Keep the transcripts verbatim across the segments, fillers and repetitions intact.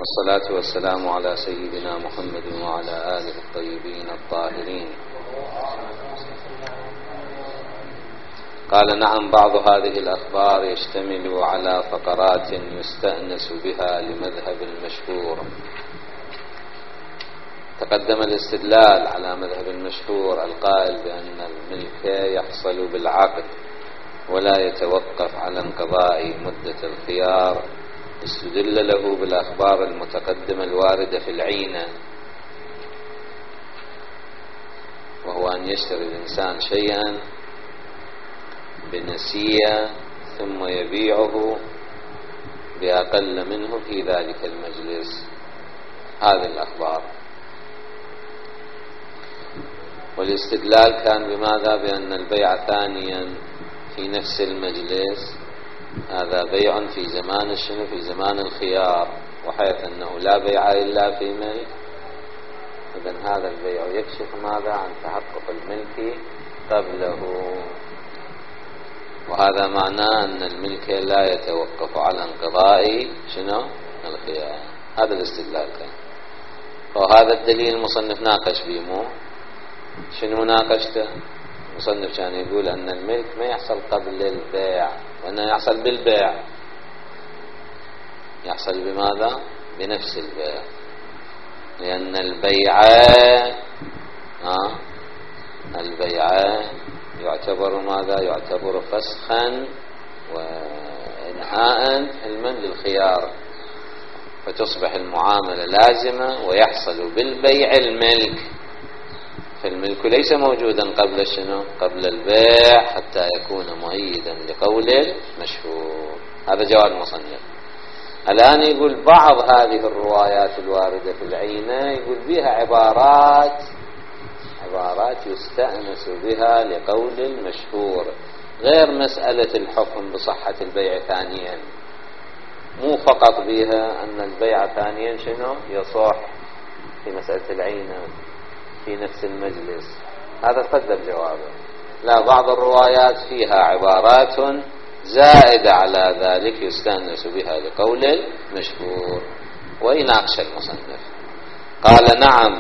والصلاة والسلام على سيدنا محمد وعلى آله الطيبين الطاهرين. قال: نعم، بعض هذه الأخبار يشتمل على فقرات يستأنس بها لمذهب المشهور. تقدم الاستدلال على مذهب المشهور القائل بأن الملك يحصل بالعقد ولا يتوقف على انقضاء مدة الخيار. استدل له بالأخبار المتقدمة الواردة في العينة، وهو أن يشتري الإنسان شيئا بنسية ثم يبيعه بأقل منه في ذلك المجلس. هذه الأخبار. والاستدلال كان بماذا؟ بأن البيع ثانيا في نفس المجلس هذا بيع في زمان الشنو؟ في زمان الخيار، وحيث أنه لا بيع إلا في ملك، إذن هذا البيع يكشف ماذا؟ عن تحقق الملك قبله. وهذا معناه أن الملك لا يتوقف على انقضاء شنو؟ الخيار. هذا الاستدلال كان. وهذا الدليل المصنف ناقش به. مو شنو ناقشته؟ المصنف كان يقول أن الملك ما يحصل قبل البيع، وأنه يحصل بالبيع. يحصل بماذا؟ بنفس البيع، لأن البيع آه البيع يعتبر ماذا؟ يعتبر فسخا وإنهاء علما للخيار، فتصبح المعاملة لازمة ويحصل بالبيع الملك. فالملك ليس موجودا قبل شنو؟ قبل البيع، حتى يكون مؤيدا لقول المشهور. هذا جواب المصنف. الآن يقول بعض هذه الروايات الواردة في العينة يقول بها عبارات عبارات يستأنس بها لقول المشهور، غير مسألة الحكم بصحة البيع ثانيا. مو فقط بها أن البيع ثانيا شنو؟ يصح في مسألة العينة في نفس المجلس. هذا قدر جوابه. لا، بعض الروايات فيها عبارات زائدة على ذلك يستأنس بها لقول المشهور، ويناقش المصنف. قال: نعم،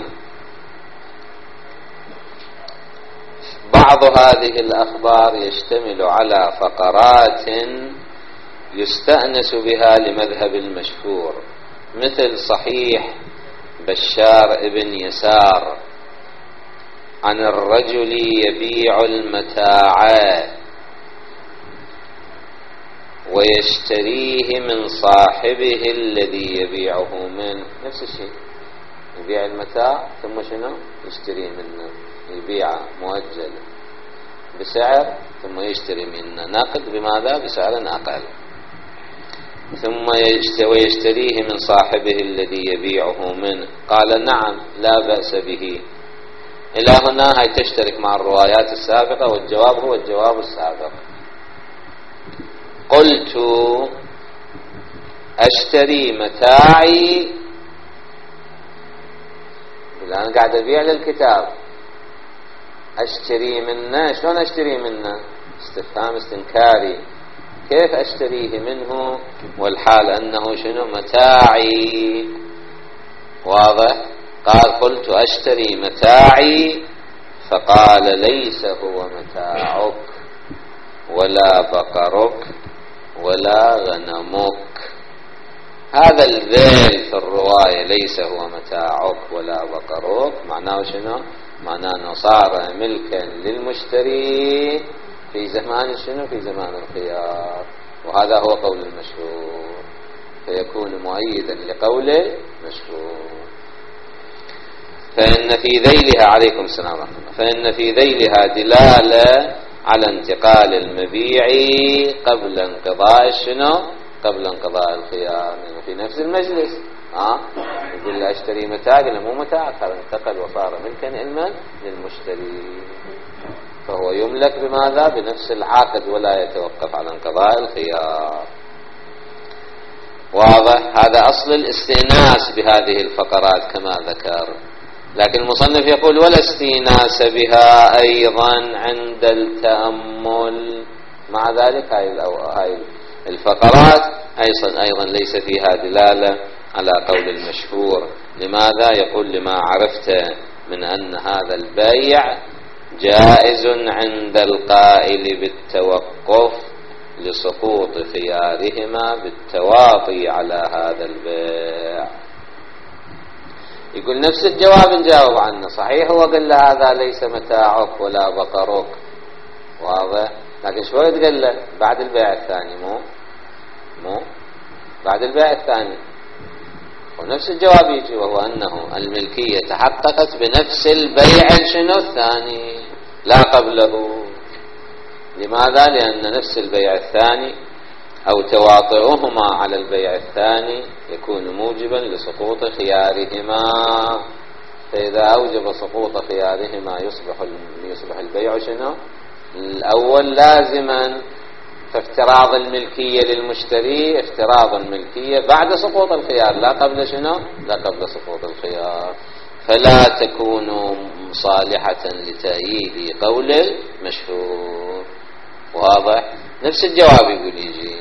بعض هذه الأخبار يشتمل على فقرات يستأنس بها لمذهب المشهور، مثل صحيح بشار ابن يسار عن الرجل يبيع المتاع ويشتريه من صاحبه الذي يبيعه منه. نفس الشيء، يبيع المتاع ثم شنو؟ يشتريه منه، يبيع مؤجل بسعر ثم يشتري منه نقد بماذا؟ بسعر أقل، ثم ويشتريه من صاحبه الذي يبيعه منه. قال: نعم، لا بأس به. إلى هنا هي تشترك مع الروايات السابقة، والجواب هو الجواب السابق. قلت: أشتري متاعي. الآن قاعد أبيع للكتاب، أشتري منه. شلون أشتري منه؟ استفهام استنكاري. كيف أشتريه منه والحال أنه شنو؟ متاعي. واضح؟ قال: قلت أشتري متاعي، فقال: ليس هو متاعك ولا بقرك ولا غنمك. هذا الذيل في الرواية ليس هو متاعك ولا بقرك معناه شنو؟ معناه أنه صار ملكا للمشتري في زمان شنو؟ في زمان الخيار. وهذا هو قول المشهور، فيكون مؤيدا لقول المشهور. فإن في ذيلها عليكم السلام ورحمة الله فإن في ذيلها دلالة على انتقال المبيع قبل انقضاء شنو؟ قبل انقضاء الخيار في نفس المجلس. ها يقول له اشتري متاع، قال مو متاع، هذا انتقل وصار ملكا علما للمشتري، فهو يملك بماذا؟ بنفس العقد ولا يتوقف على انقضاء الخيار. واضح؟ هذا أصل الاستئناس بهذه الفقرات كما ذكر. لكن المصنف يقول: ولا استئناس بها أيضا عند التأمل. مع ذلك هاي الفقرات أيضا ليس فيها دلالة على قول المشهور. لماذا؟ يقول لما عرفت من أن هذا البيع جائز عند القائل بالتوقف لسقوط خيارهما بالتواطي على هذا البيع. يقول نفس الجواب نجاوب عنه. صحيح هو قال له هذا ليس متاعك ولا بقرك، واضح، لكن شو تقول له بعد البيع الثاني، مو مو بعد البيع الثاني. ونفس الجواب يجي، وهو أنه الملكية تحققت بنفس البيع شنو الثاني لا قبله. لماذا؟ لأن نفس البيع الثاني أو تواطؤهما على البيع الثاني يكون موجبا لسقوط خيارهما، فإذا أوجب سقوط خيارهما يصبح يصبح البيع شنو الأول لازما. فافتراض الملكية للمشتري افتراض الملكية بعد سقوط الخيار لا قبل شنو لا قبل سقوط الخيار، فلا تكون صالحة لتأييد قول المشهور. واضح؟ نفس الجواب يقول يجي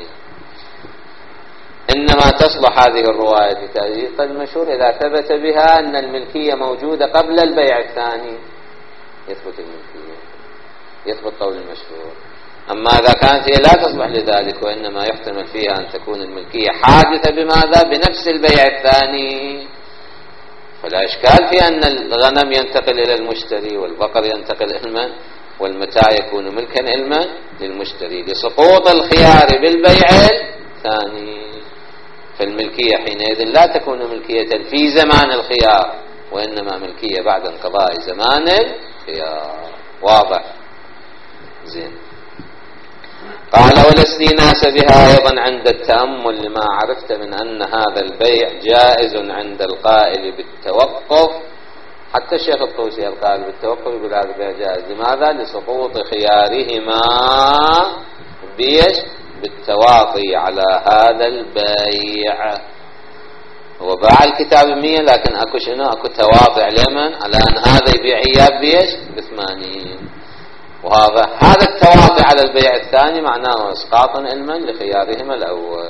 إنما تصلح هذه الرواية لتأييد قول المشهور إذا ثبت بها أن الملكية موجودة قبل البيع الثاني، يثبت الملكية، يثبت قول المشهور. أما إذا كانت هي لا تصلح لذلك وإنما يحتمل فيها أن تكون الملكية حادثة بماذا؟ بنفس البيع الثاني، فلا إشكال في أن الغنم ينتقل إلى المشتري والبقر ينتقل إلى المن والمتاع يكون ملكا إلما للمشتري لسقوط الخيار بالبيع الثاني. فالملكية حينئذ لا تكون ملكية في زمان الخيار وإنما ملكية بعد انقضاء زمان الخيار. واضح؟ زين. قال والاستئناس بها أيضا عند التأمل لما عرفت من أن هذا البيع جائز عند القائل بالتوقف. حتى الشيخ الطوسي القائل بالتوقف يقول هذا البيع جائز. لماذا؟ لسقوط خيارهما بيش بالتواطي على هذا البيع. هو باع الكتاب بمية لكن اكو شنو اكو تواطي على من على ان هذا يبيع اياه بيش بثمانين. وهذا هذا التواطي على البيع الثاني معناه اسقاط علما لخيارهما الاول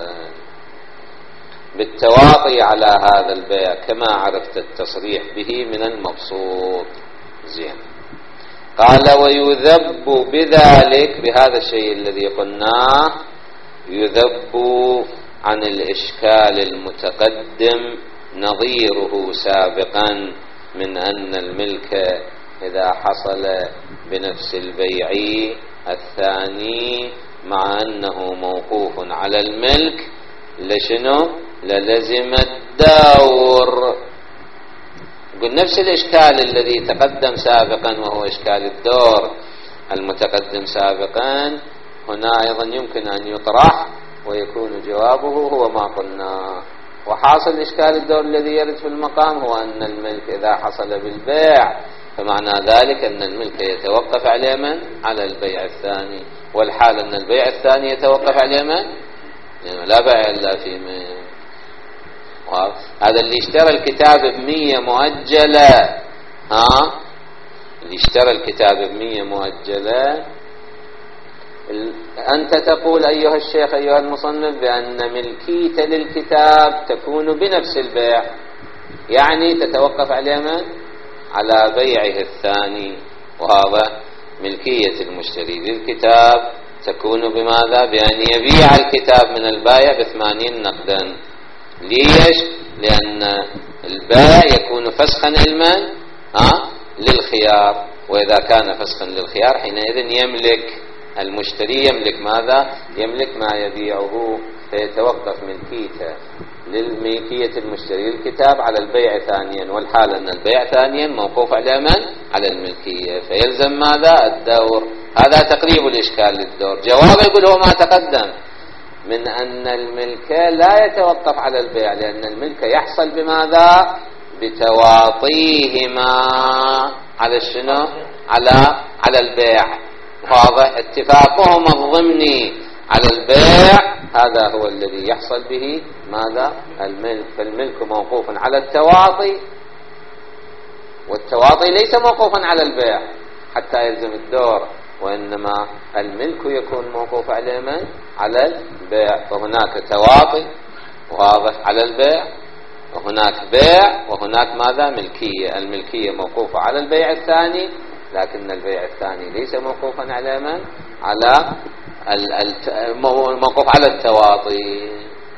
بالتواطي على هذا البيع كما عرفت التصريح به من المبسوط. زين. قال ويذب بذلك بهذا الشيء الذي قلناه يذب عن الإشكال المتقدم نظيره سابقا من أن الملك إذا حصل بنفس البيع الثاني مع أنه موقوف على الملك لشنو للزم الدور. يقول نفس الإشكال الذي تقدم سابقا وهو إشكال الدور المتقدم سابقا هنا أيضا يمكن أن يطرح ويكون جوابه هو ما قلنا. وحاصل إشكال الدور الذي يرد في المقام هو أن الملك إذا حصل بالبيع فمعنى ذلك أن الملك يتوقف على من؟ على البيع الثاني، والحال أن البيع الثاني يتوقف على من؟ لا بيع إلا في من. هذا اللي اشترى الكتاب بمية مؤجلة، ها اللي اشترى الكتاب بمية مؤجلة أنت تقول أيها الشيخ أيها المصنف بأن ملكية للكتاب تكون بنفس البيع، يعني تتوقف على من؟ على بيعه الثاني. وهذا ملكية المشتري للكتاب تكون بماذا؟ بأن يبيع الكتاب من البائع بثمانين نقدا. ليش؟ لأن البائع يكون فسخا علما ها للخيار، وإذا كان فسخا للخيار حينئذ يملك المشتري يملك ماذا؟ يملك ما يبيعه، فيتوقف ملكيته للملكية المشتري للكتاب على البيع ثانيا، والحال أن البيع ثانيا موقوف على من؟ على الملكية، فيلزم ماذا؟ الدور. هذا تقريب الإشكال للدور. جواب يقول هو ما تقدم من أن الملك لا يتوقف على البيع، لأن الملك يحصل بماذا؟ بتواطيهما على الشنو؟ على على البيع. واضح؟ اتفاقهم الضمني على البيع هذا هو الذي يحصل به ماذا؟ الملك. فالملك موقوف على التواطي، والتواطي ليس موقوفا على البيع حتى يلزم الدور، وإنما الملك يكون موقوف على من؟ على البيع. فهناك تواطي واضح على البيع وهناك بيع وهناك ماذا؟ ملكية. الملكية موقوفة على البيع الثاني، لكن البيع الثاني ليس موقوفا على من؟ على موقوف على التواطي.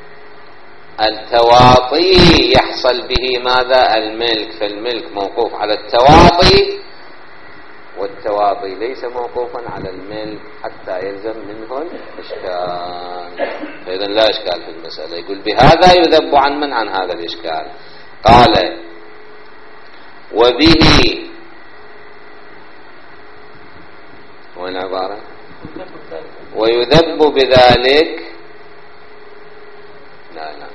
التواطي يحصل به ماذا؟ الملك، فالملك موقوف على التواطي، والتواطي ليس موقوفا على الملك حتى يلزم منه الإشكال. فإذا لا إشكال في المسألة. يقول بهذا يذب عن من؟ عن هذا الإشكال. قال وبه، وين عبارة؟ ويذب بذلك، لا لا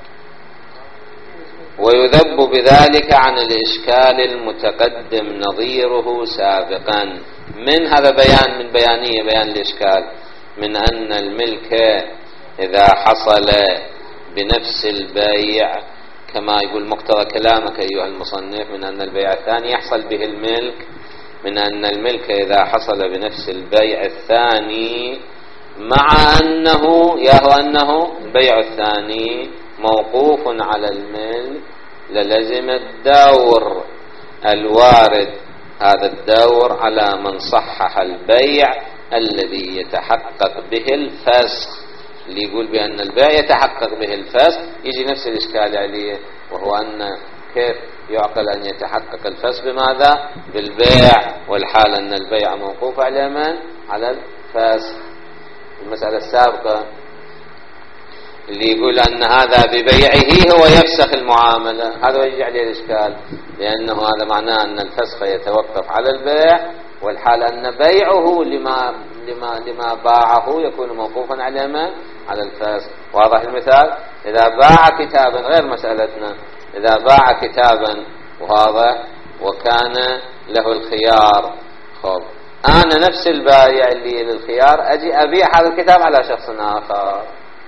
ويذب بذلك عن الإشكال المتقدم نظيره سابقا. من هذا بيان من بيانية بيان الإشكال، من أن الملك إذا حصل بنفس البيع، كما يقول مقتضى كلامك أيها المصنف، من أن البيع الثاني يحصل به الملك، من أن الملك إذا حصل بنفس البيع الثاني، مع أنه يهو أنه البيع الثاني موقوف على الملك، للزم الدور الوارد، هذا الدور على من صحح البيع الذي يتحقق به الفسخ. اللي يقول بأن البيع يتحقق به الفسخ يجي نفس الإشكال عليه، وهو أن كيف يعقل أن يتحقق الفسخ بماذا؟ بالبيع، والحال أن البيع موقوف على من؟ على الفسخ. المسألة السابقة اللي يقول أن هذا ببيعه هو يفسخ المعاملة، هذا يجي عليه الإشكال، لأنه هذا معناه أن الفسخ يتوقف على البيع، والحال أن بيعه لما لما لما باعه يكون موقوفا على من؟ على الفسخ. واضح المثال؟ إذا باع كتابا، غير مسألتنا، إذا باع كتابا وهذا وكان له الخيار، خب أنا نفس البائع اللي للخيار أجي أبيع هذا الكتاب على شخص آخر،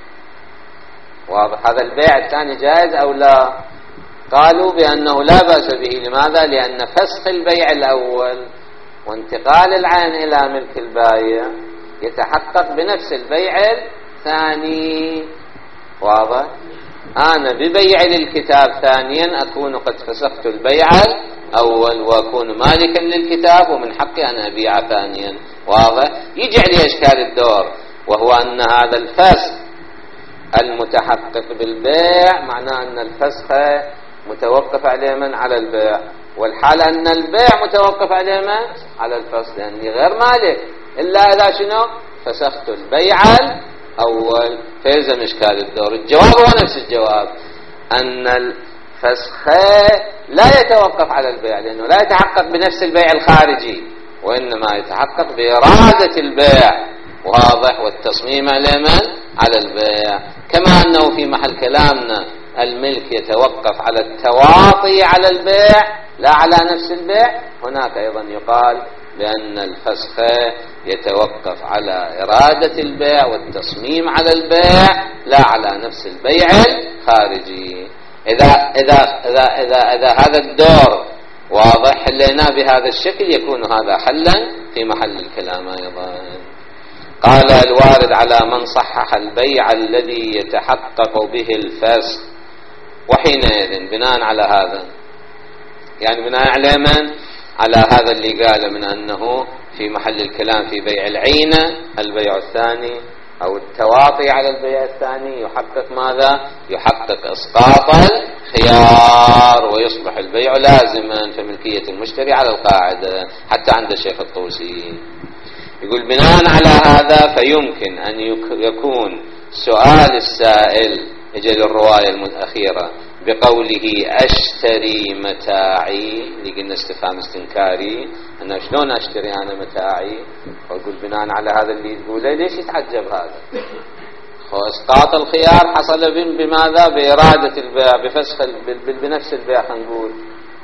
واضح؟ هذا البيع الثاني جائز أو لا؟ قالوا بأنه لا بأس به. لماذا؟ لأن فسخ البيع الأول وانتقال العين إلى ملك البائع يتحقق بنفس البيع الثاني. واضح؟ أنا ببيع للكتاب ثانيا أكون قد فسخت البيع الأول وأكون مالكا للكتاب ومن حقي أن أبيع ثانيا. واضح؟ يجي عليه إشكال الدور، وهو أن هذا الفسخ المتحقق بالبيع معناه أن الفسخ متوقف عليه من؟ على البيع، والحال أن البيع متوقف عليه من؟ على الفسخ، لأني غير مالك إلا إذا شنو؟ فسخت البيع الأول. فيلزم إشكال الدور. الجواب هو نفس الجواب، أن الفسخ لا يتوقف على البيع، لأنه لا يتحقق بنفس البيع الخارجي، وإنما يتحقق بإرادة البيع. واضح؟ والتصميم على من؟ على البيع. كما أنه في محل كلامنا الملك يتوقف على التواطي على البيع لا على نفس البيع، هناك أيضا يقال بأن الفسخ يتوقف على إرادة البيع والتصميم على البيع لا على نفس البيع الخارجي. إذا, إذا, إذا, إذا, إذا هذا الدور واضح حلينا بهذا الشكل، يكون هذا حلا في محل الكلام أيضا. قال الوارد على من صحح البيع الذي يتحقق به الفسخ. وحينئذ بناء على هذا، يعني بناء على من؟ على هذا اللي قال من أنه في محل الكلام في بيع العينة البيع الثاني أو التواطي على البيع الثاني يحقق ماذا؟ يحقق إسقاط الخيار ويصبح البيع لازما في ملكية المشتري على القاعدة حتى عند الشيخ الطوسي. يقول بناء على هذا فيمكن أن يكون سؤال السائل اجل الرواية الأخيرة بقوله أشتري متاعي، اللي قلنا استفهام استنكاري، أنا شلون أشتري أنا متاعي؟ ويقول بناء على هذا اللي تقوله ليش يتعجب هذا؟ إسقاط الخيار حصل بماذا؟ بإرادة البيع، بفسخ بنفس البيع، خلينا نقول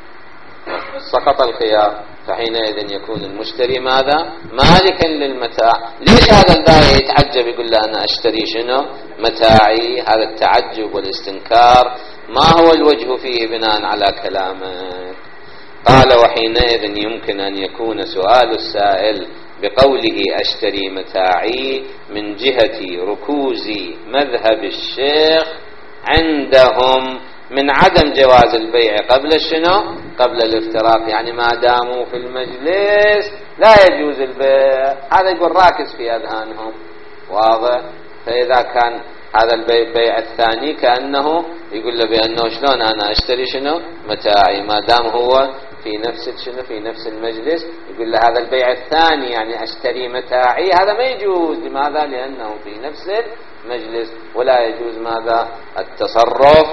سقط الخيار، فحينئذ يكون المشتري ماذا؟ مالكا للمتاع. ليش هذا البائع يتعجب يقول له أنا أشتري شنو؟ متاعي؟ هذا التعجب والاستنكار ما هو الوجه فيه بناء على كلامك؟ قال وحينئذ يمكن أن يكون سؤال السائل بقوله أشتري متاعي من جهة ركوز مذهب الشيخ عندهم من عدم جواز البيع قبل شنو؟ قبل الافتراق، يعني ما داموا في المجلس لا يجوز البيع. هذا يقول راكز في أذهانهم، واضح؟ فإذا كان هذا البيع الثاني كأنه يقول له بأنه شلون أنا أشتري شنو؟ متاعي، ما دام هو في نفس شنو في نفس المجلس، يقول له هذا البيع الثاني يعني أشتري متاعي، هذا ما يجوز. لماذا؟ لأنه في نفس المجلس، ولا يجوز ماذا؟ التصرف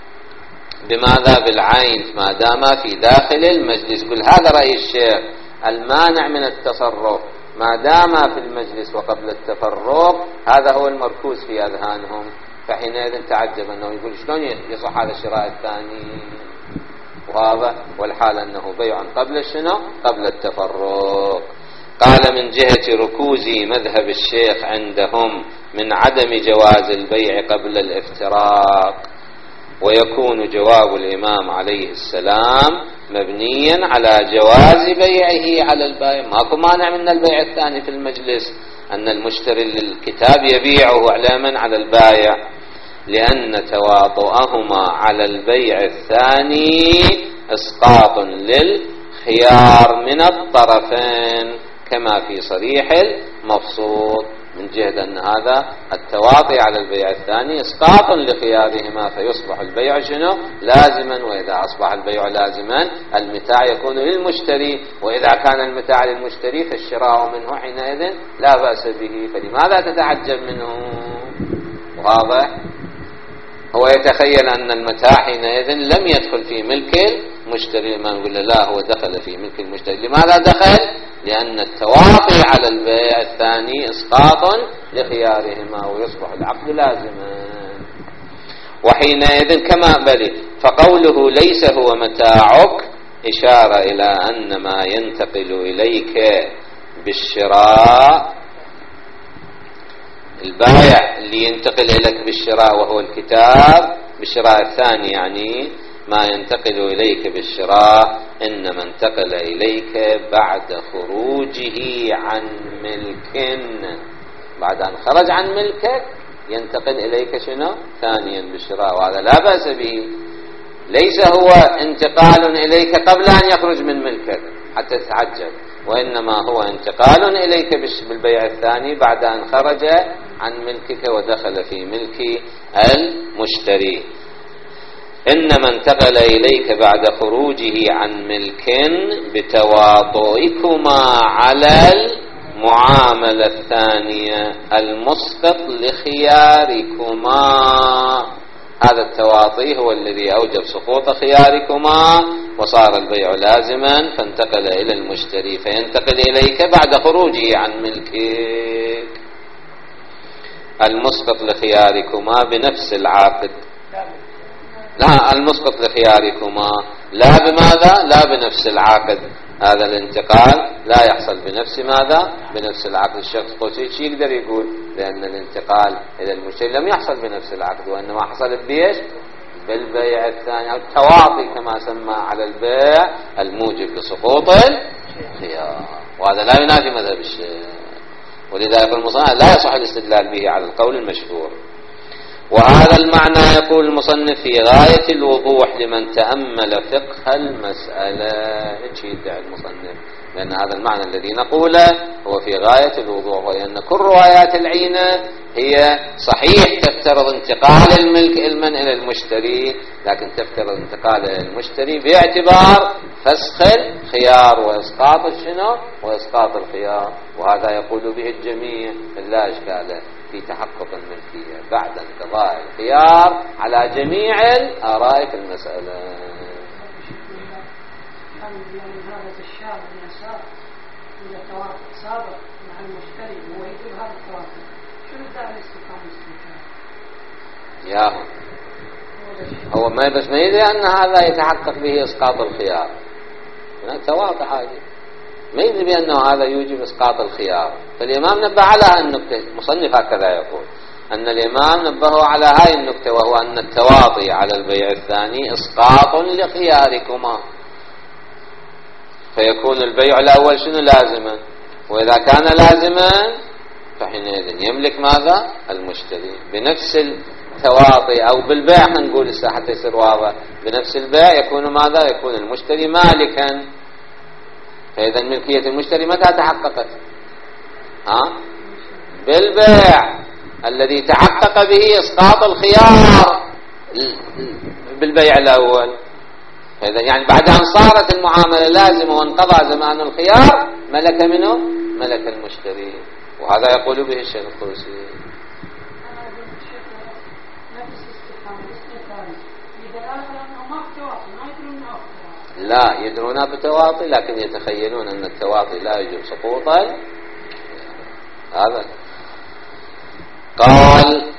بماذا؟ بالعين ما دام في داخل المجلس. يقول هذا رأي الشيخ، المانع من التصرف ما دام في المجلس وقبل التفرق، هذا هو المركوز في أذهانهم. فحينئذ تعجب أنه يقول شلون يصح هذا الشراء الثاني؟ وهذا والحال أنه بيع قبل شنو؟ قبل التفرق. قال من جهة ركوز مذهب الشيخ عندهم من عدم جواز البيع قبل الافتراق، ويكون جواب الإمام عليه السلام مبنيا على جواز بيعه على البائع. ماكو مانع من البيع الثاني في المجلس، أن المشتري للكتاب يبيعه علما على البائع، لأن تواطؤهما على البيع الثاني إسقاط للخيار من الطرفين كما في صريح المفصول، من جهة أن هذا التواطي على البيع الثاني إسقاط لخيارهما، فيصبح البيع شنو؟ لازما. وإذا أصبح البيع لازما المتاع يكون للمشتري، وإذا كان المتاع للمشتري فالشراء منه حينئذ لا بأس به. فلماذا تتعجب منه؟ واضح؟ هو يتخيل أن المتاع حينئذ لم يدخل في ملك المشتري، ما نقول له لا، هو دخل في ملك المشتري. لماذا دخل؟ لأن التواطي على البيع الثاني إسقاط لخيارهما، ويصبح العقد لازما. وحينئذ كما بلي فقوله ليس هو متاعك إشارة إلى أن ما ينتقل إليك بالشراء، البائع اللي ينتقل إليك بالشراء وهو الكتاب، بالشراء الثاني يعني ما ينتقل إليك بالشراء إنما انتقل إليك بعد خروجه عن ملك، بعد أن خرج عن ملكك ينتقل إليك شنو؟ ثانيا بالشراء، وهذا لا بأس به. ليس هو انتقال إليك قبل أن يخرج من ملكك حتى تتعجب، وإنما هو انتقال إليك بالبيع الثاني بعد أن خرج عن ملكك ودخل في ملك المشتري. إنما انتقل إليك بعد خروجه عن ملك بتواطئكما على المعاملة الثانية المسقط لخياركما. هذا التواطي هو الذي أوجب سقوط خياركما، وصار البيع لازما، فانتقل إلى المشتري فينتقل إليك بعد خروجه عن ملكك المسقط لخياركما بنفس العقد. لا، المسقط لخياركما لا بماذا؟ لا بنفس العقد. هذا الانتقال لا يحصل بنفس ماذا؟ بنفس العقد. الشخص قوسي شي يقدر يقول لأن الانتقال إلى المشتري لم يحصل بنفس العقد، وإنما حصل بيش بالبيع الثاني، أو التواطي كما سمى على البيع الموجب لسقوط الخيار، وهذا لا ينافي مذهب الشيخ. ولذلك المصنف لا يصح الاستدلال به على القول المشهور. وهذا المعنى يقول المصنف في غاية الوضوح لمن تأمل فقه المسألة. ايش يدعي المصنف؟ لأن هذا المعنى الذي نقوله هو في غاية الوضوح، وأن كل روايات العينة هي صحيح تفترض انتقال الملك المن إلى المشتري، لكن تفترض انتقال إلى المشتري باعتبار فسخ الخيار وإسقاط الشنو؟ وإسقاط الخيار. وهذا يقول به الجميع لا إشكال في تحقق الملكية بعد انقضاء الخيار على جميع الآراء في المسألة. هذا الشاب اليسار إذا توافق سابق مع المشتري هو يجيب هذا التوافق، شنو الداعي لاستقامة الاستنكار؟ يا هو ما بس ما يدري أن هذا يتحقق به إسقاط الخيار، تواضع هذه ما يدري بأنه هذا يوجب إسقاط الخيار. فالإمام نبه على النكتة، مصنف هكذا يقول أن الإمام نبه على هاي النكتة، وهو أن التواطي على البيع الثاني إسقاط لخياركما، فيكون البيع الأول شنو؟ لازما. وإذا كان لازما فحينئذ يملك ماذا؟ المشتري بنفس تواطي أو بالبيع، نقول لسه حتى يصير واضح، بنفس البيع يكون ماذا؟ يكون المشتري مالكا. فإذا ملكية المشتري متى تحققت؟ ها؟ بالبيع الذي تحقق به إسقاط الخيار بالبيع الأول. فإذا يعني بعد أن صارت المعاملة لازمة وانقضى زمان الخيار ملك منه ملك المشتري، وهذا يقول به الشيخ الطوسي. لا يدرون بتواطي، لكن يتخيلون أن التواطي لا يجب سقوطا. هذا قال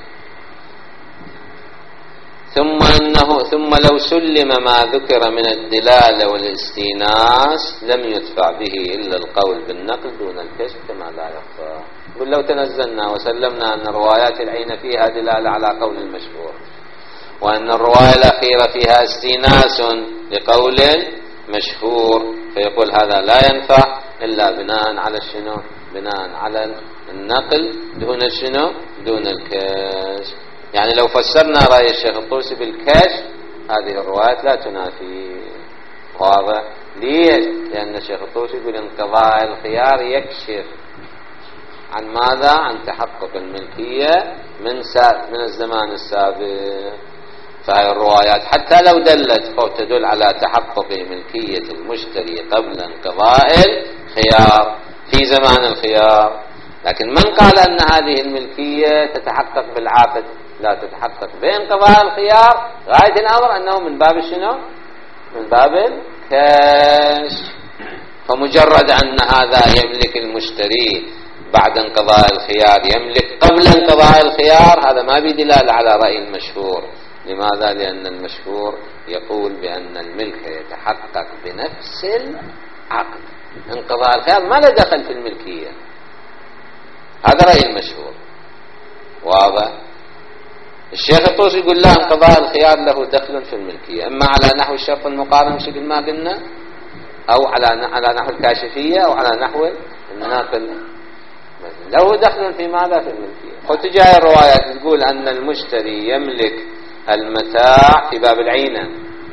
ثم أنه ثم لو سلم ما ذكر من الدلالة والاستئناس لم يدفع به إلا القول بالنقل دون الكشف كما لا يخفى. قل لو تنزلنا وسلمنا أن الروايات العين فيها دلالة على قول المشهور، وأن الرواية الأخيرة فيها استئناس لقول مشهور، فيقول هذا لا ينفع إلا بناء على الشنو؟ بناء على النقل دون الشنو؟ دون الكشف. يعني لو فسرنا رأي الشيخ الطوسي بالكشف هذه الروايات لا تنافي. واضح؟ ليش؟ لأن الشيخ الطوسي يقول انقضاء الخيار يكشف عن ماذا؟ عن تحقق الملكية من من الزمان السابق. فهي الروايات حتى لو دلت فتدل على تحقق ملكية المشتري قبل انقضاء الخيار في زمان الخيار. لكن من قال أن هذه الملكية تتحقق بالعقد؟ لا تتحقق بانقضاء الخيار. غاية الأمر أنه من باب شنو؟ من باب الكشف. فمجرد أن هذا يملك المشتري بعد انقضاء الخيار يملك قبل انقضاء الخيار، هذا ما بدلالة على رأي المشهور. لماذا؟ لأن المشهور يقول بأن الملك يتحقق بنفس العقد. انقضاء الخيار ما له دخل في الملكية، هذا رأي المشهور. واضح؟ الشيخ الطوسي يقول لا، انقضاء الخيار له دخل في الملكية، إما على نحو الشرط المقارن مثل ما قلنا، أو على على نحو الكاشفية، أو على نحو الناقل. له دخل في ماذا؟ في الملكية. قلت جاء الروايات تقول أن المشتري يملك المتاع في باب العينة،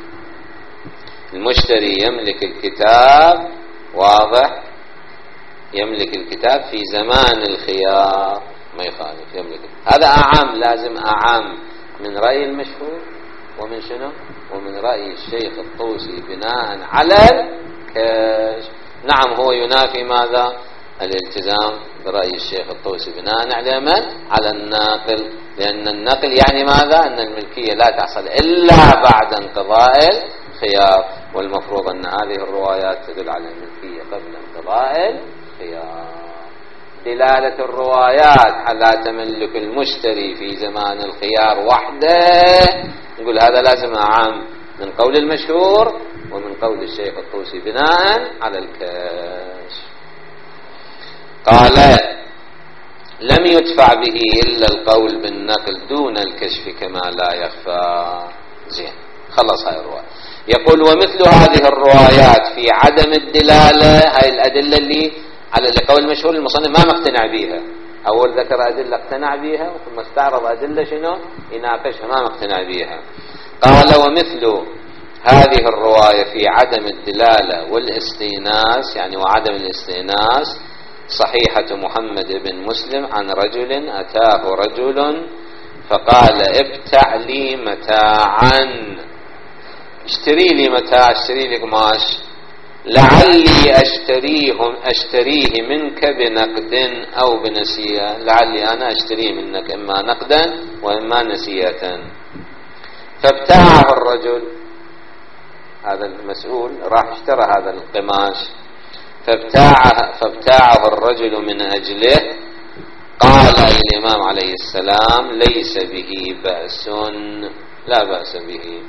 المشتري يملك الكتاب. واضح؟ يملك الكتاب في زمان الخيار، ما يخالف يملك. هذا أعام، لازم أعام من رأي المشهور ومن شنو؟ ومن رأي الشيخ الطوسي بناء على الكشف. نعم هو ينافي ماذا؟ الالتزام برأي الشيخ الطوسي بناء على من؟ على الناقل، لأن النقل يعني ماذا؟ أن الملكية لا تحصل إلا بعد انقضاء الخيار، والمفروض أن هذه الروايات تدل على الملكية قبل انقضاء الخيار. دلالة الروايات على تملك المشتري في زمان الخيار وحده نقول هذا لازم عام من قول المشهور ومن قول الشيخ الطوسي بناء على الكشف. قال لم يدفع به إلا القول بالنقل دون الكشف كما لا يخفى. زين، خلص هاي الرواية. يقول ومثل هذه الروايات في عدم الدلالة، هاي الأدلة اللي على القول المشهور المصنف ما مقتنع بها. أول ذكر أدلة اقتنع بها ثم استعرض أدلة شنو يناقشها ما مقتنع بها. قال ومثل هذه الرواية في عدم الدلالة والاستئناس، يعني وعدم الاستئناس، صحيحة محمد بن مسلم عن رجل أتاه رجل فقال ابتع لي متاعا، اشتري لي متاع، اشتري لي قماش، لعلي أشتريهم أشتريه منك بنقد أو بنسية، لعلي أنا أشتريه منك إما نقدا وإما نسية. فابتاعه الرجل، هذا المسؤول راح اشترى هذا القماش، فابتاعه, فابتاعه الرجل من أجله. قال الإمام عليه السلام ليس به بأس، لا بأس به،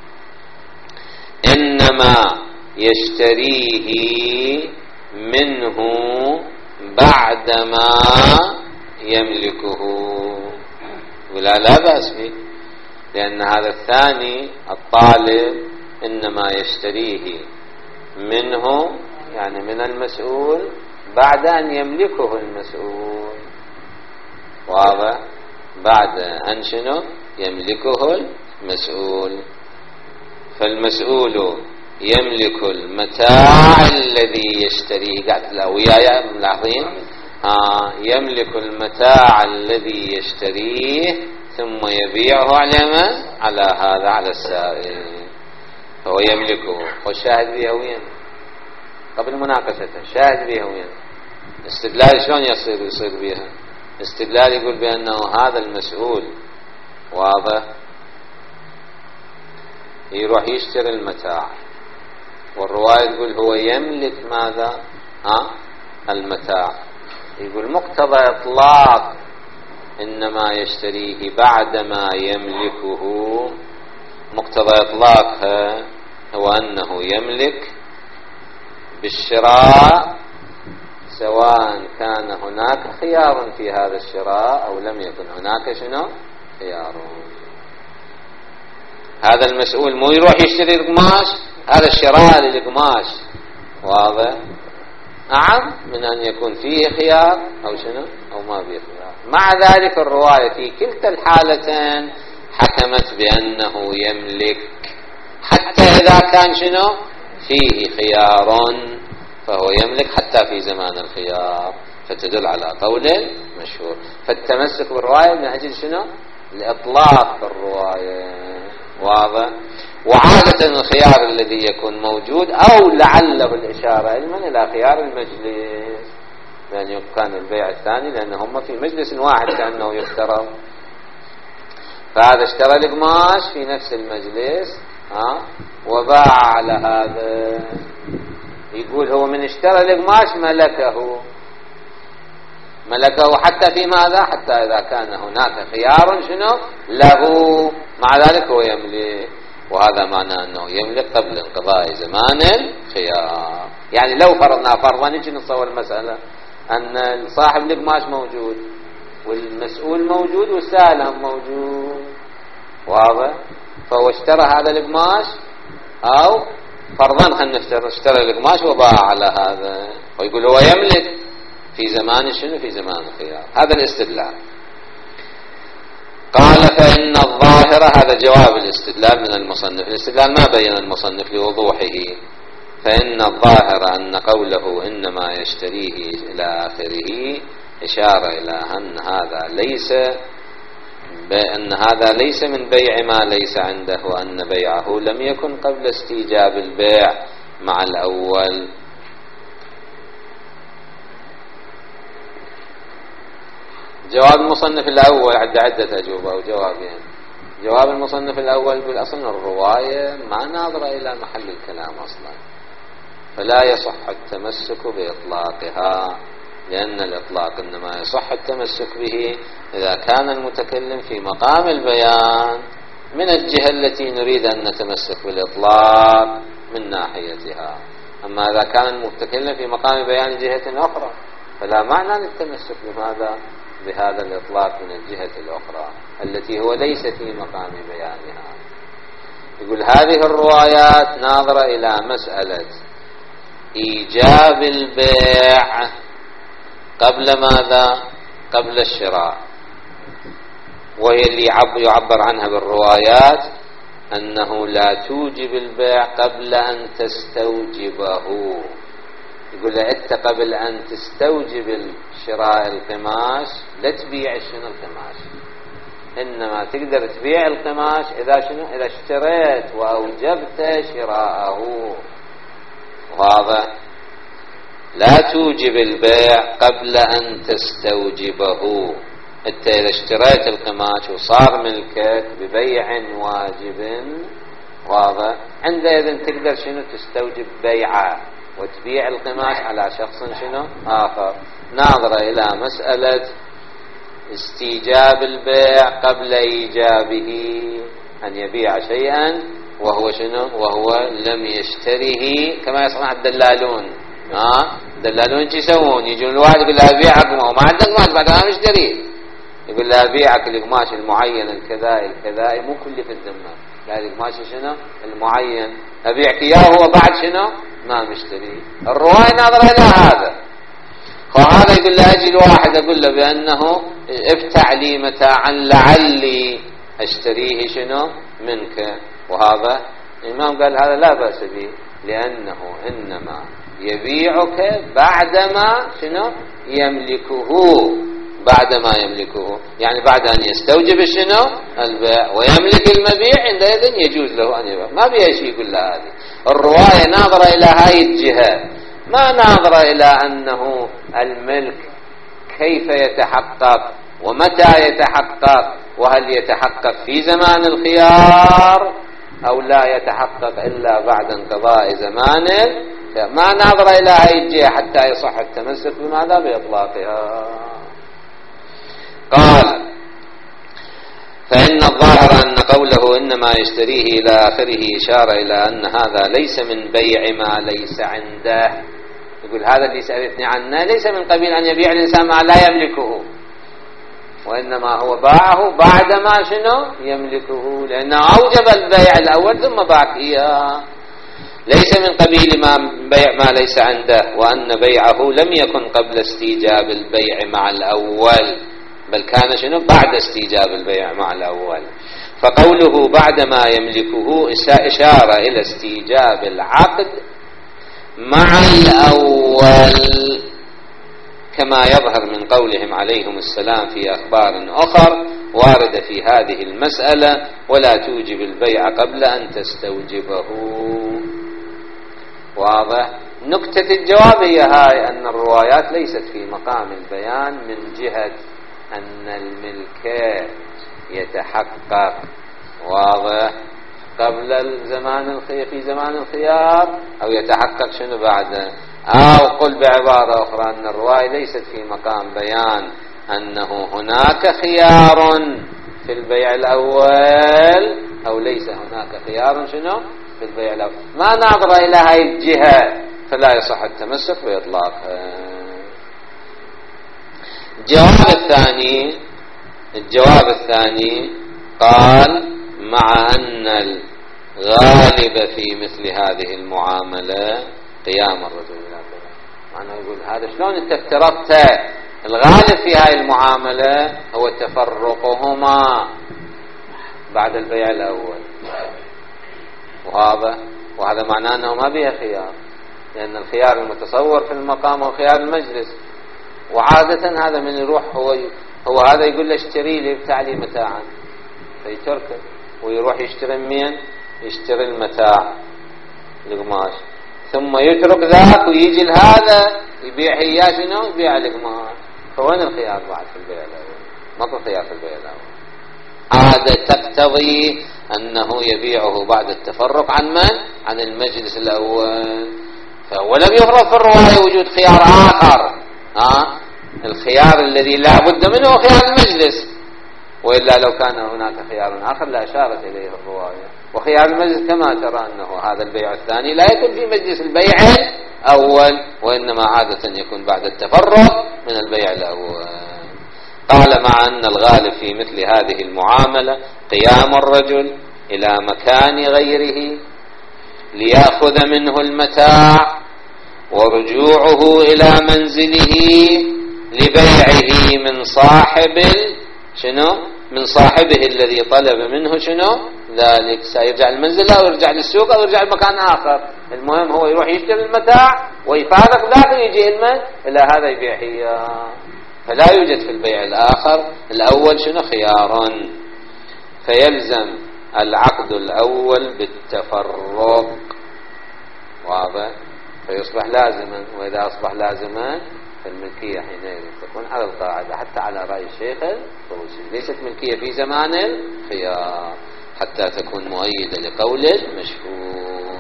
إنما يشتريه منه بعدما يملكه، ولا لا بأس به، لأن هذا الثاني الطالب إنما يشتريه منه يعني من المسؤول بعد أن يملكه المسؤول. واضح؟ بعد أن شنو يملكه المسؤول. فالمسؤول يملك المتاع الذي يشتريه، قاعد لا وياي ملاحظين؟ ها يملك المتاع الذي يشتريه ثم يبيعه على من؟ على هذا، على السائل، فهو يملكه. والشاهد بها وين؟ قبل مناقشته شاهد بها وين؟ استدلال شلون يصير يصير بها؟ استدلال يقول بأنه هذا المسؤول واضح يروح يشتري المتاع، والرواية تقول هو يملك ماذا؟ ها المتاع. يقول مقتضى إطلاق إنما يشتريه بعدما يملكه، مقتضى إطلاقها هو أنه يملك بالشراء سواء كان هناك خيار في هذا الشراء أو لم يكن هناك شنو خيار. هذا المسؤول مو يروح يشتري القماش، هذا الشراء للقماش واضح، نعم، من أن يكون فيه خيار أو شنو أو ما فيه خيار. مع ذلك الرواية في كلتا الحالتين حكمت بأنه يملك، حتى إذا كان شنو فيه خيار فهو يملك حتى في زمان الخيار، فتدل على قول مشهور. فالتمسك بالرواية من أجل شنو؟ الإطلاق في الرواية واضح. وعادة الخيار الذي يكون موجود أو لعله الإشارة علما إلى خيار المجلس، لأن كان البيع الثاني لأن هم في مجلس واحد كأنه يفترض، فهذا اشترى القماش في نفس المجلس ها وباع على هذا. يقول هو من اشترى القماش ملكه ملكه حتى في ماذا؟ حتى إذا كان هناك خيار شنو له، مع ذلك هو يملك. وهذا معنى أنه يملك قبل انقضاء زمان الخيار. يعني لو فرضنا فرضا نجي نتصور المسألة أن صاحب القماش موجود والمسؤول موجود والسالم موجود واضح، فهو اشترى هذا القماش أو فرضا خلينا نفترض اشترى القماش وباع على هذا، ويقول هو يملك في زمان شنو؟ في زمان الخيار. هذا الاستدلال. قال فإن الظاهر، هذا جواب الاستدلال من المصنف. الاستدلال ما بين المصنف لوضوحه. فإن الظاهر أن قوله إنما يشتريه إلى آخره إشارة إلى أن هذا ليس بأن هذا ليس من بيع ما ليس عنده، وأن بيعه لم يكن قبل استيجاب البيع مع الأول. جواب المصنف الأول عد عدة أجوبة أو جوابين. جواب المصنف الأول يقول أصلا الرواية ما ناظرة إلى محل الكلام أصلا، فلا يصح التمسك بإطلاقها، لأن الإطلاق إنما يصح التمسك به إذا كان المتكلم في مقام البيان من الجهة التي نريد أن نتمسك بالإطلاق من ناحيتها. أما إذا كان المتكلم في مقام بيان جهة أخرى فلا معنى للتمسك بهذا بهذا الإطلاق من الجهة الأخرى التي هو ليس في مقام بيانها. يقول هذه الروايات ناظرة إلى مسألة إيجاب البيع قبل ماذا؟ قبل الشراء، وهي اللي يعبر عنها بالروايات أنه لا توجب البيع قبل أن تستوجبه. يقول أنت قبل أن تستوجب شراء القماش لا تبيع شنو القماش، إنما تقدر تبيع القماش إذا شنو إذا اشتريت وأوجبت شراءه. واضح؟ لا توجب البيع قبل أن تستوجبه. أنت إذا اشتريت القماش وصار ملكك ببيع واجب واضح، عندئذ تقدر شنو تستوجب بيعه وتبيع القماش على شخص شنو آخر. ناظرة إلى مسألة استيجاب البيع قبل إيجابه، أن يبيع شيئا وهو شنو وهو لم يشتره، كما يصنع الدلالون. ها الدلالون ايش يسوون؟ يجون الواحد يقول له أبيعك وما عندك قماش بعد ما مشتري، يقول له أبيعك القماش المعين الكذائي الكذائي مو كل في الذمة، لا القماش شنو المعين أبيعك إياه وهو بعد شنو ما مشتري. الرواية ناظرة إلى هذا. وهذا يقول له أجي الواحد أقول له بأنه افتع لي متاعا لعلي اشتريه شنو منك. وهذا الإمام قال هذا لا بأس به، لأنه إنما يبيعك بعدما شنو يملكه، بعدما يملكه يعني بعد أن يستوجب شنو البيع ويملك المبيع، عندئذ يجوز له أن يبيع. ما بيها شيء كل هذه. الرواية ناظرة إلى هاي الجهة، ما ناظرة إلى أنه الملك كيف يتحقق ومتى يتحقق، وهل يتحقق في زمان الخيار أو لا يتحقق إلا بعد انقضاء زمانه. ما ناظر إلى هاي الجهة حتى يصح التمسك بماذا بإطلاقها. قال فإن الظاهر أن قوله إنما يشتريه إلى آخره إشارة إلى أن هذا ليس من بيع ما ليس عنده. يقول هذا اللي سألتني عنه ليس من قبيل أن يبيع الإنسان ما لا يملكه، وإنما هو باعه بعدما شنو يملكه، لأنه أوجب البيع الأول ثم باعك إياه. ليس من قبيل ما بيع ما ليس عنده، وأن بيعه لم يكن قبل استيجاب البيع مع الأول، بل كان شنو بعد استيجاب البيع مع الأول. فقوله بعدما يملكه إشارة إلى استيجاب العقد مع الأول، كما يظهر من قولهم عليهم السلام في أخبار أخر واردة في هذه المسألة: ولا توجب البيع قبل أن تستوجبه. واضح؟ نكتة الجواب هي هاي، أن الروايات ليست في مقام البيان من جهة أن الملك يتحقق واضح قبل الزمان الخيار في زمان الخيار أو يتحقق شنو بعده، أو قل بعبارة أخرى أن الرواية ليست في مقام بيان أنه هناك خيار في البيع الأول أو ليس هناك خيار شنو في البيع الأول. ما ناظر إلى هاي الجهة فلا يصح التمسك بإطلاقها. الجواب الثاني الجواب الثاني قال: مع أن الغالب في مثل هذه المعاملة قيام الرجل إلى كذا. معناه يقول هذا شلون انت افترضت الغالب في هذه المعاملة هو تفرقهما بعد البيع الأول، وهذا وهذا معناه أنه ما بيها خيار، لأن الخيار المتصور في المقام هو خيار المجلس. وعادة هذا من يروح هو هو هذا يقول له اشتري لي بتاع لي متاعا فيتركه ويروح يشتري مين؟ يشتري المتاع القماش، ثم يترك ذاك ويجي لهذا يبيع اياه شنو؟ يبيع القماش. فوين الخيار بعد في البيع الاول؟ ماكو خيار في البيع الاول. عادة تقتضي انه يبيعه بعد التفرق عن من؟ عن المجلس الاول. ولم يفرض في الرواية وجود خيار اخر، ها؟ الخيار الذي لا بد منه هو خيار المجلس، وإلا لو كان هناك خيار آخر لا أشارت إليه الرواية. وخيار المجلس كما ترى أنه هذا البيع الثاني لا يكون في مجلس البيع الأول، وإنما عادة يكون بعد التفرق من البيع الأول. قال: مع أن الغالب في مثل هذه المعاملة قيام الرجل إلى مكان غيره ليأخذ منه المتاع، ورجوعه إلى منزله لبيعه من صاحب شنو؟ من صاحبه الذي طلب منه شنو؟ ذلك. سيرجع المنزل أو يرجع للسوق أو يرجع لمكان آخر، المهم هو يروح يشتري المتاع ويفارق ذاك ويجي المن إلى هذا يبيع هي. فلا يوجد في البيع الآخر الأول شنو؟ خيار. فيلزم العقد الأول بالتفرق. واضح؟ فيصبح لازما، وإذا أصبح لازما فالملكية حينئذ تكون على القاعدة، حتى على رأي الشيخ الطوسي ليست ملكية في زمان الخيار حتى تكون مؤيدة لقول المشهور.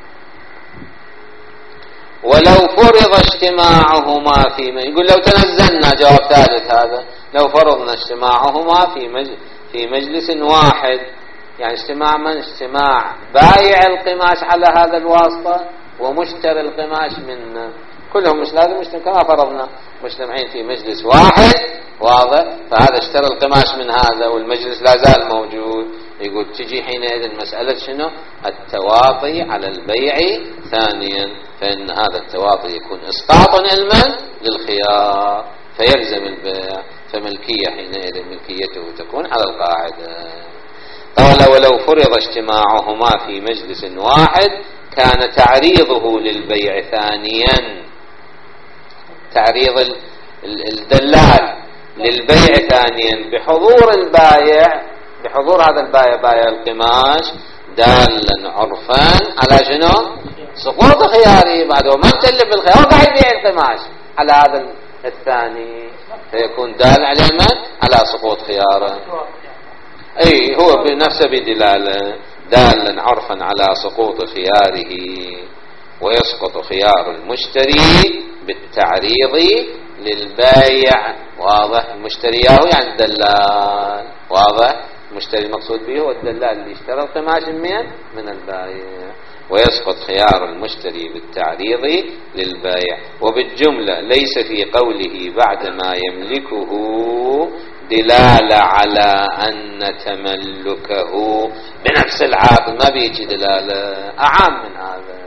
ولو فرض اجتماعهما في مجلس، يقول لو تنزلنا، جواب ثالث هذا، لو فرضنا اجتماعهما في مجلس في مجلس واحد، يعني اجتماع من؟ اجتماع بايع القماش على هذا الواسطة ومشتري القماش منه، كلهم مش لازم مجتمع كما فرضنا مجتمعين في مجلس واحد. واضح؟ فهذا اشترى القماش من هذا والمجلس لا زال موجود. يقول تجي حينئذ مسألة شنو؟ التواطي على البيع ثانيا، فإن هذا التواطي يكون إسقاط علما للخيار فيلزم البيع، فملكية حينئذ ملكيته تكون على القاعدة. قال ولو فرض اجتماعهما في مجلس واحد كان تعريضه للبيع ثانيا، تعريض الدلال للبيع ثانيا بحضور البايع، بحضور هذا البايع بايع القماش، دالا عرفا على شنو؟ سقوط خياره، بعد ما مكلف بالخيار قاعد يبيع القماش على هذا الثاني، فيكون دال على من؟ على سقوط خياره. اي هو بنفسه بدلاله دالا عرفا على سقوط خياره، ويسقط خيار المشتري بالتعريض للبايع. واضح؟ المشتري يعني الدلال، واضح؟ المشتري المقصود به هو الدلال اللي اشترى القماش من من البايع، ويسقط خيار المشتري بالتعريض للبايع. وبالجملة ليس في قوله بعد ما يملكه دلالة على أن تملكه بنفس العقد، ما بيجي دلالة أعام من هذا،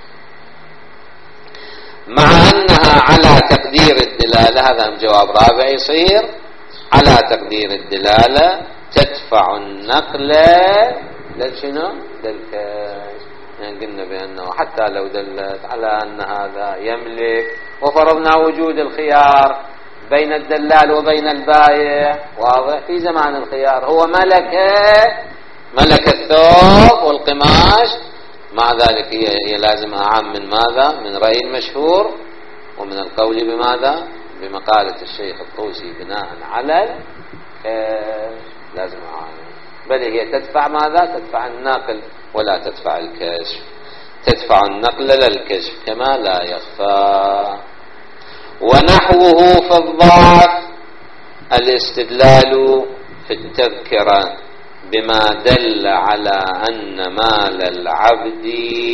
مع أنها على تقدير الدلالة. هذا جواب رابع يصير على تقدير الدلالة تدفع النقل للشنو؟ للكاش. يعني قلنا بأنه حتى لو دلت على أن هذا يملك، وفرضنا وجود الخيار بين الدلال وبين البائع، واضح؟ في زمان الخيار هو ملك ملك الثوب والقماش، مع ذلك هي, هي لازمها أعم من ماذا؟ من رأي المشهور، ومن القول بماذا؟ بمقالة الشيخ الطوسي بناء على الكاش، لازمها أعم. بل هي تدفع ماذا؟ تدفع النقل ولا تدفع الكشف، تدفع النقل للكشف كما لا يخفى. ونحوه في الضعف الاستدلال في التذكرة بما دل على أن مال العبد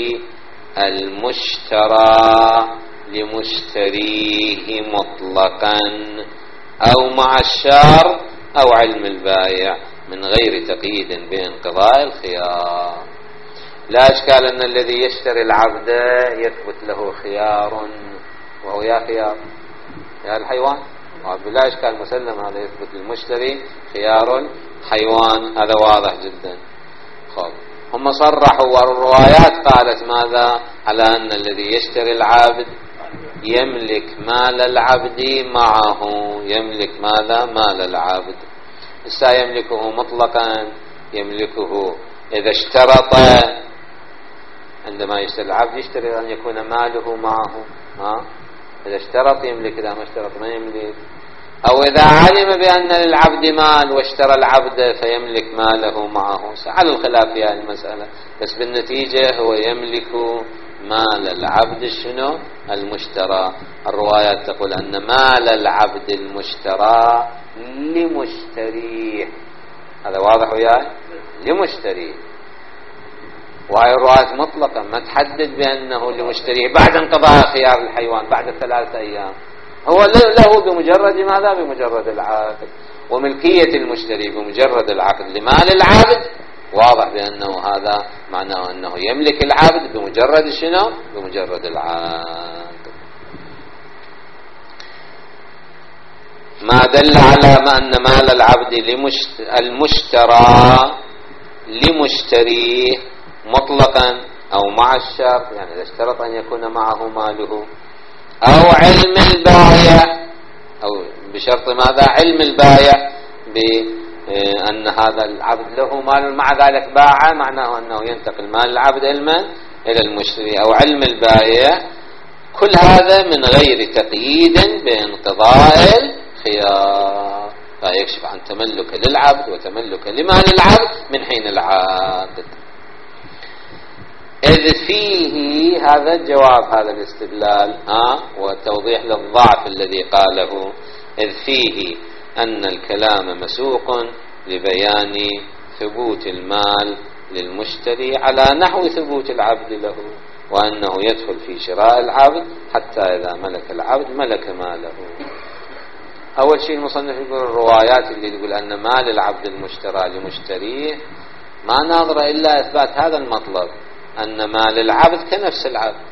المشترى لمشتريه مطلقا أو مع الشار أو علم البائع من غير تقييد بانقضاء الخيار. لا إشكال أن الذي يشتري العبد يثبت له خيار، وهو يا خيار يا الحيوان، بلا إشكال مسلم هذا يثبت للمشتري خيار الحيوان، هذا واضح جدا. خب هم صرحوا، والروايات قالت ماذا؟ على أن الذي يشتري العبد يملك مال العبد معه، يملك ماذا؟ مال العبد. إسا يملكه مطلقا، يملكه إذا اشترط، عندما يشتري العبد يشتري أن يكون ماله معه، ها؟ إذا اشترط يملك، إذا ما اشترط ما يملك. أو إذا علم بأن للعبد مال واشترى العبد فيملك ماله معه، على الخلاف في هذه المسألة، بس بالنتيجة هو يملك مال العبد شنو؟ المشترى. الروايات تقول أن مال العبد المشترى لمشتريه، هذا واضح وياي؟ لمشتريه. وهي الروايات مطلقة ما تحدد بأنه لمشتريه بعد انقضاء خيار الحيوان بعد ثلاثة أيام، هو له بمجرد ماذا؟ بمجرد العقد. وملكية المشتري بمجرد العقد لمال العبد، واضح بأنه هذا معناه أنه يملك العبد بمجرد شنو؟ بمجرد العقد. ما دل على ما أن مال العبد المشترى لمشتريه مطلقا أو مع الشرط، يعني إذا اشترط أن يكون معه ماله، أو علم البائع، أو بشرط ماذا؟ علم البائع بأن هذا العبد له مال مع ذلك باع، معناه أنه ينتقل مال العبد علما إلى المشتري، أو علم البائع. كل هذا من غير تقييد بانقضاء الخيار، لا يكشف عن تملك للعبد وتملك لمال العبد من حين العقد. إذ فيه هذا الجواب، هذا الاستدلال ها وتوضيح للضعف الذي قاله، إذ فيه أن الكلام مسوق لبيان ثبوت المال للمشتري على نحو ثبوت العبد له، وأنه يدخل في شراء العبد حتى إذا ملك العبد ملك ماله. أول شيء المصنف يقول الروايات اللي يقول أن مال العبد المشترى لمشتريه ما ناظر إلا إثبات هذا المطلب، أن مال العبد كنفس العبد.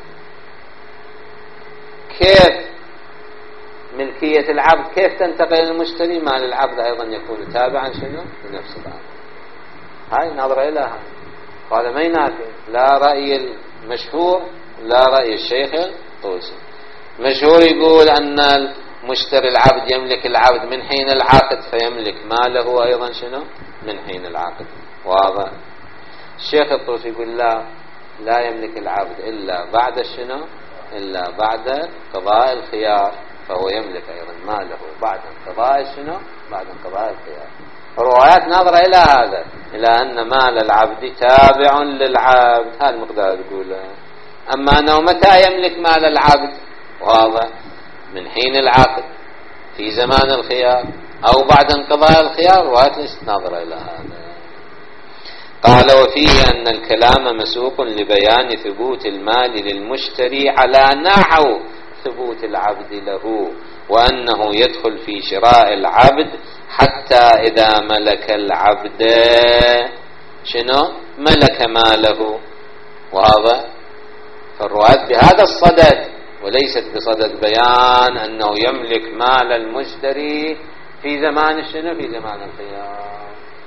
كيف ملكية العبد كيف تنتقل للمشتري؟ مال العبد أيضا يكون تابعا شنو؟ لنفس العبد. هاي نظرة إلى هاي. قال ما ينافي لا رأي المشهور لا رأي الشيخ الطوسي. مشهور يقول أن مشتري العبد يملك العبد من حين العقد فيملك ماله أيضا شنو من حين العقد. واضح. الشيخ الطوسي يقول لا لا يملك العبد إلا بعد شنو إلا بعد قضاء الخيار، فهو يملك أيضا ماله بعد انقضاء شنو بعد انقضاء الخيار. الروايات ناظرة إلى هذا، إلى أن مال العبد تابع للعبد. هذا المقدار يقوله. أما أنه متى يملك مال العبد واضح من حين العقد في زمان الخيار أو بعد انقضاء الخيار. الروايات ليست ناظرة إلى هذا. قال وفيه أن الكلام مسوق لبيان ثبوت المال للمشتري على نحو ثبوت العبد له، وأنه يدخل في شراء العبد حتى إذا ملك العبد شنو ملك ماله. وهذا فالروايات بهذا الصدد، وليست بصدد بيان أنه يملك مال المشتري في زمان شنو في زمان الخيار.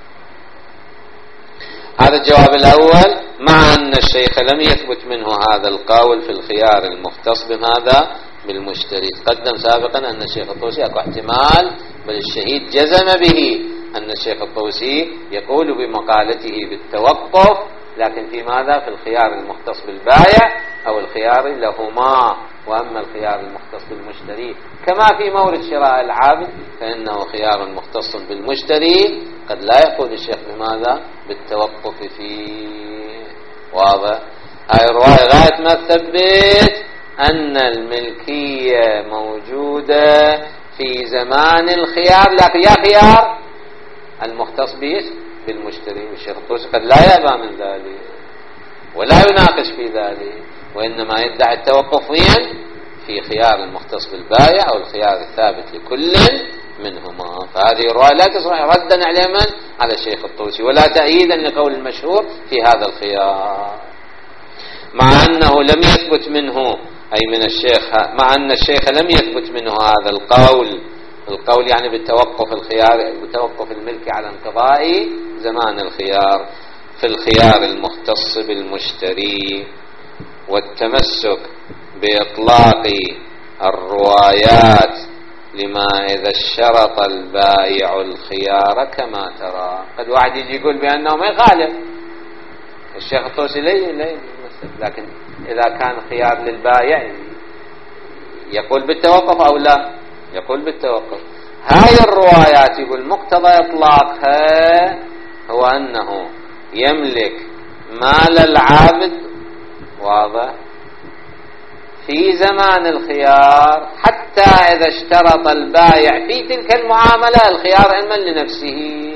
هذا الجواب الأول، مع أن الشيخ لم يثبت منه هذا القول في الخيار المختص بماذا بالمشتري. تقدم سابقا أن الشيخ الطوسي أكو احتمال بل الشهيد جزم به أن الشيخ الطوسي يقول بمقالته بالتوقف، لكن في ماذا في الخيار المختص بالبائع أو الخيار لهما. وأما الخيار المختص بالمشتري كما في مورد شراء العبد فإنه خيار مختص بالمشتري، قد لا يقول الشيخ بماذا بالتوقف فيه. واضح. هاي الرواية غاية ما تثبت أن الملكية موجودة في زمان الخيار، لكن يا خيار المختص به بالمشتري. والشيخ الطوسي قد لا يأبى من ذلك ولا يناقش في ذلك، وإنما يدعي التوقف في خيار المختص بالبائع أو الخيار الثابت لكل منهما. فهذه الرواية لا تصبح ردا على من على الشيخ الطوسي ولا تأييدا لقول المشهور في هذا الخيار، مع أنه لم يثبت منه أي من الشيخ مع أن الشيخ لم يثبت منه هذا القول. القول يعني بالتوقف الخيار بتوقف الملك على انقضاء زمان الخيار في الخيار المختص بالمشتري. والتمسك بإطلاق الروايات لما إذا اشترط البائع الخيار كما ترى. قد واحد يجي يقول بأنه ما يخالف الشيخ الطوسي ليه ليه لكن إذا كان خيار للبائع يقول بالتوقف أو لا يقول بالتوقف. هاي الروايات يقول مقتضى إطلاقها هو أنه يملك مال العبد واضح في زمان الخيار حتى إذا اشترط البائع في تلك المعاملة الخيار علما لنفسه.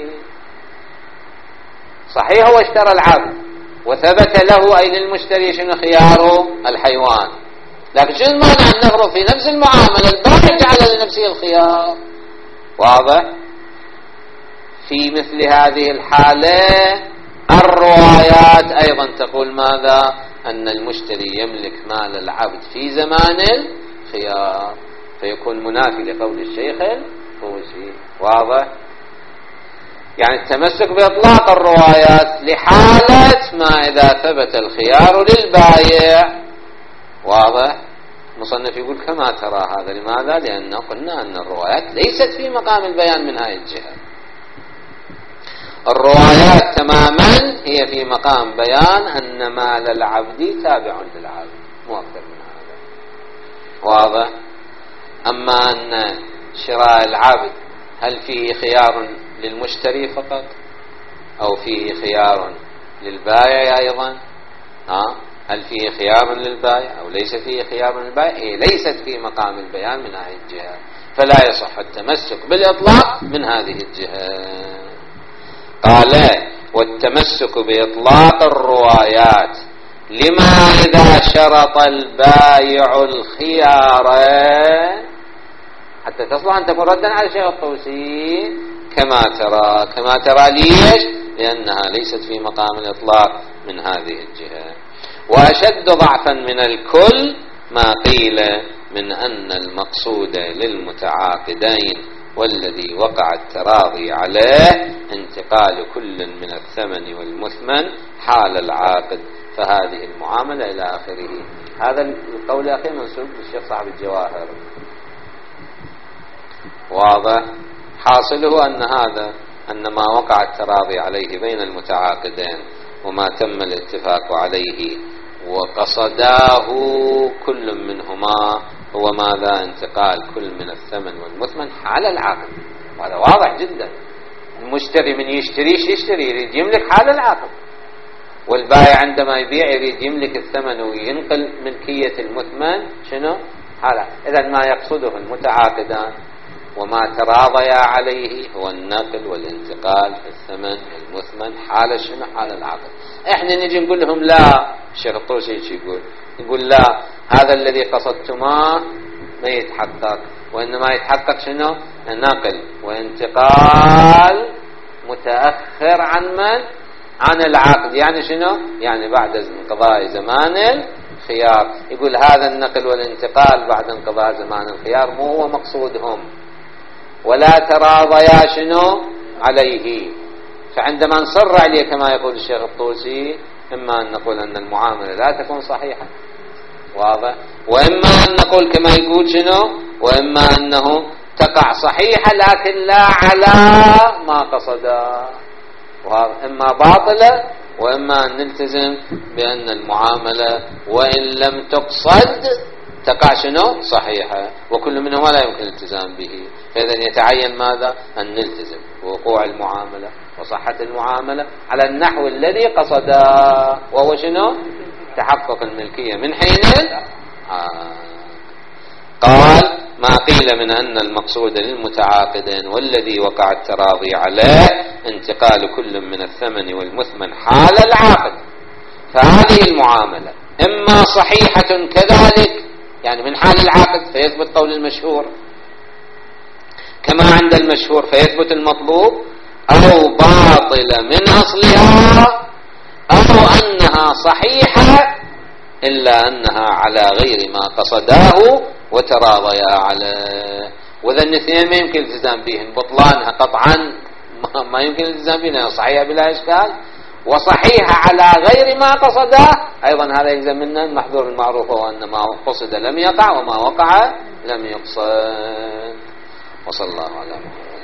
صحيح هو اشترى العبد وثبت له أي للمشتري شنو خياره الحيوان، لكن شو المانع أن نفرض في نفس المعاملة البائع جعل لنفسه الخيار. واضح. في مثل هذه الحالة الروايات أيضا تقول ماذا أن المشتري يملك مال العبد في زمان الخيار، فيكون منافي لقول الشيخ الطوسي. واضح. يعني التمسك بإطلاق الروايات لحالة ما إذا ثبت الخيار للبائع. واضح. مصنف يقول كما ترى هذا. لماذا؟ لأنه قلنا أن الروايات ليست في مقام البيان من هذه الجهة. الروايات تماما هي في مقام بيان أن مال العبد تابع للعبد، مو أكثر من هذا. واضح. أما أن شراء العبد هل فيه خيار للمشتري فقط أو فيه خيار للبائع أيضا؟ ها؟ هل فيه خيار للبائع أو ليس فيه خيار للبائع؟ إيه ليست في مقام البيان من هذه الجهة، فلا يصح التمسك بالإطلاق من هذه الجهة. قال والتمسك بإطلاق الروايات لما إذا شرط البائع الخيار حتى تصلح أن تكون ردا على الشيخ الطوسي كما ترى. كما ترى ليش؟ لأنها ليست في مقام الإطلاق من هذه الجهة. وأشد ضعفا من الكل ما قيل من أن المقصود للمتعاقدين والذي وقع التراضي عليه انتقال كل من الثمن والمثمن حال العاقد، فهذه المعاملة إلى آخره. هذا القول الأخير منسوب للشيخ صاحب الجواهر. واضح؟ حاصله أن هذا أن ما وقع التراضي عليه بين المتعاقدين وما تم الاتفاق عليه وقصداه كل منهما هو ماذا؟ انتقال كل من الثمن والمثمن حال العقد. وهذا واضح جدا. المشتري من يشتريش يشتري يريد يملك حال العقد، والبائع عندما يبيع يريد يملك الثمن وينقل ملكية المثمن شنو؟ حال. إذا ما يقصده المتعاقدان وما تراضيا عليه هو النقل والانتقال في الثمن المثمن حال شنو؟ حال العقد. احنا نجي نقول لهم لا، الشيخ الطوسي يقول يقول لا، هذا الذي قصدتماه ما يتحقق، وإنما يتحقق شنو؟ نقل وانتقال متأخر عن من؟ عن العقد. يعني شنو؟ يعني بعد انقضاء زمان الخيار. يقول هذا النقل والانتقال بعد انقضاء زمان الخيار مو هو مقصودهم، ولا تراضيا شنو عليه. فعندما نصر عليه كما يقول الشيخ الطوسي، إما أن نقول أن المعاملة لا تكون صحيحة، واضح، وإما أن نقول كما يقول شنو، وإما أنه تقع صحيحة لكن لا على ما قصدا، إما باطلة وإما أن نلتزم بأن المعاملة وإن لم تقصد تقع شنو صحيحة، وكل منهما لا يمكن الالتزام به. فإذا يتعين ماذا؟ أن نلتزم بوقوع المعاملة وصحة المعاملة على النحو الذي قصدا، وهو شنو؟ تحقق الملكية من حين آه. قال ما قيل من أن المقصود للمتعاقدين والذي وقع التراضي عليه انتقال كل من الثمن والمثمن حال العقد، فهذه المعاملة إما صحيحة كذلك يعني من حال العقد فيثبت قول المشهور كما عند المشهور فيثبت المطلوب، أو باطلة من أصلها، أو أنها صحيحة إلا أنها على غير ما قصداه وتراضيا عليه. وإذا الاثنين ما يمكن الالتزام بهم، بطلانها قطعا ما يمكن الالتزام بها، صحيحة بلا إشكال، وصحيحة على غير ما قصده أيضا هذا يلزم منا المحذور المعروف، وأن ما قصد لم يقع وما وقع لم يقصد. وصلى الله على محمد.